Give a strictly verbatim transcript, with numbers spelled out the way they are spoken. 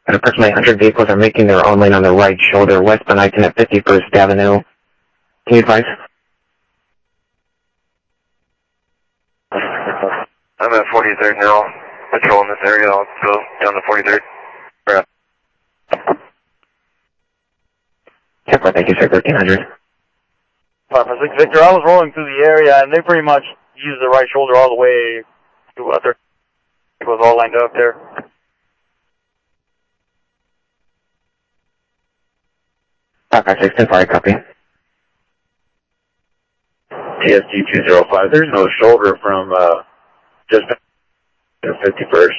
And approximately one hundred vehicles are making their own lane on the right shoulder, westbound I ten at fifty-first Avenue. Can you advise? I'm at forty-third now, patrolling this area. I'll go down to forty-third. Right. Check, thank you, sir, thirteen hundred. Papa six Victor, I was rolling through the area, and they pretty much used the right shoulder all the way to uh, their, it was all lined up there. Papa six ten, sorry, copy. T S G two zero five, there's no shoulder from uh, just fifty-first.